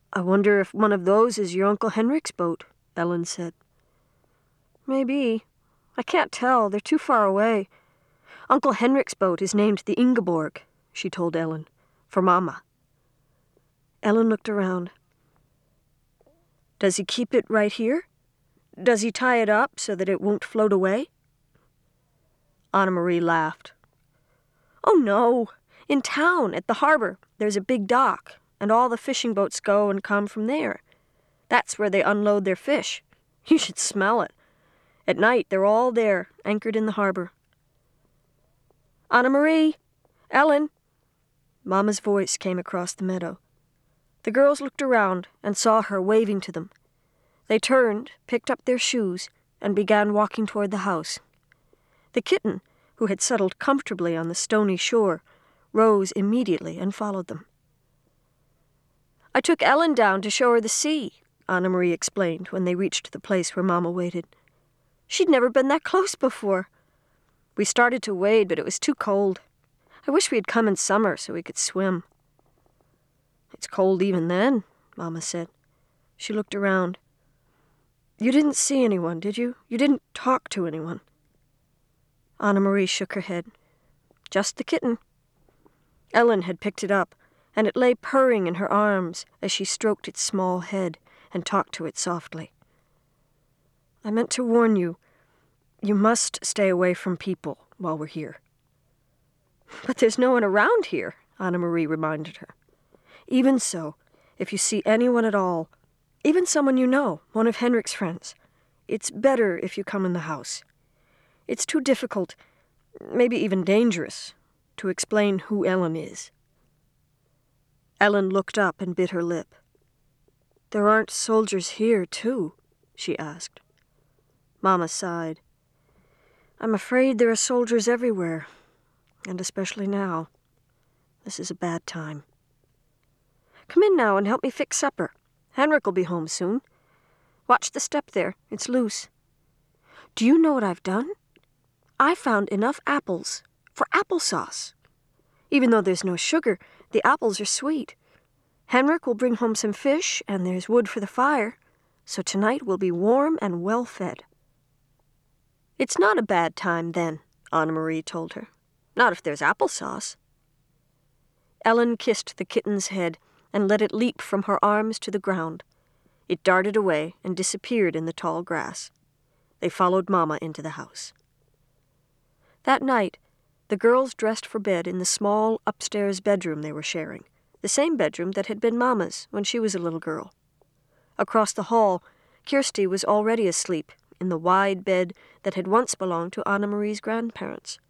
I wonder if one of those is your Uncle Henrik's boat, Ellen said. Maybe. I can't tell. They're too far away. Uncle Henrik's boat is named the Ingeborg, she told Ellen, for Mama. Ellen looked around. Does he keep it right here? Does he tie it up so that it won't float away? Anna Marie laughed. Oh, no. In town, at the harbor, there's a big dock, and all the fishing boats go and come from there. That's where they unload their fish. You should smell it. At night, they're all there, anchored in the harbor. Anna Marie! Ellen! Mama's voice came across the meadow. The girls looked around and saw her waving to them. They turned, picked up their shoes, and began walking toward the house. The kitten, who had settled comfortably on the stony shore, rose immediately and followed them. I took Ellen down to show her the sea, Anna Marie explained when they reached the place where Mama waited. She'd never been that close before. We started to wade, but it was too cold. I wish we had come in summer so we could swim. It's cold even then, Mama said. She looked around. You didn't see anyone, did you? You didn't talk to anyone? Anna Marie shook her head. Just the kitten. Ellen had picked it up, and it lay purring in her arms as she stroked its small head and talked to it softly. I meant to warn you. You must stay away from people while we're here. But there's no one around here, Anna Marie reminded her. Even so, if you see anyone at all, even someone you know, one of Henrik's friends, it's better if you come in the house. It's too difficult, maybe even dangerous, to explain who Ellen is. Ellen looked up and bit her lip. There aren't soldiers here, too? She asked. Mama sighed. I'm afraid there are soldiers everywhere, and especially now. This is a bad time. Come in now and help me fix supper. Henrik will be home soon. Watch the step there. It's loose. Do you know what I've done? I found enough apples for applesauce. Even though there's no sugar, the apples are sweet. Henrik will bring home some fish, and there's wood for the fire, so tonight we'll be warm and well-fed. It's not a bad time, then, Anna Marie told her. Not if there's applesauce. Ellen kissed the kitten's head and let it leap from her arms to the ground. It darted away and disappeared in the tall grass. They followed Mama into the house. That night, the girls dressed for bed in the small upstairs bedroom they were sharing, the same bedroom that had been Mama's when she was a little girl. Across the hall, Kirsty was already asleep in the wide bed that had once belonged to Anna Marie's grandparents.